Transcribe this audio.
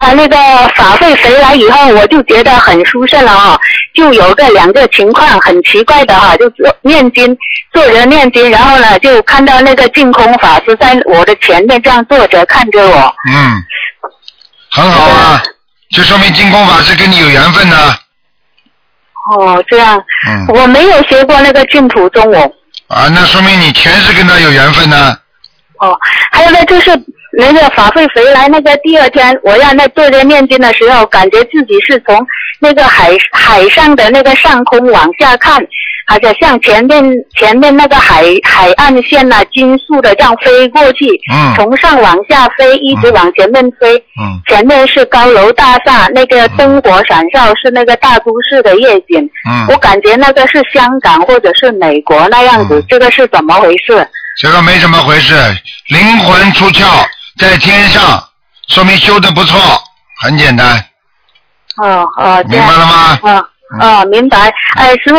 那个法会回来以后，我就觉得很殊胜了哈，就有两个情况很奇怪的哈，就念经，坐着念经，然后呢就看到那个净空法师在我的前面这样坐着看着我。 很好啊，就说明净空法师跟你有缘分呢。 哦，这样。我没有学过那个净土宗哦。 啊，那说明你前世跟他有缘分呢。 还有呢，就是那个法会回来那个第二天，我要坐着念经的时候，感觉自己是从那个海上的那个上空往下看，好像前面那个海岸线啊，金属的这样飞过去，从上往下飞，一直往前面飞，前面是高楼大厦，那个灯火闪烁，是那个大都市的夜景，我感觉那个是香港或者是美国那样子，这个是怎么回事？ 这个没什么回事，灵魂出窍在天上，说明修得不错，很简单。 明白了吗？ 明白。师父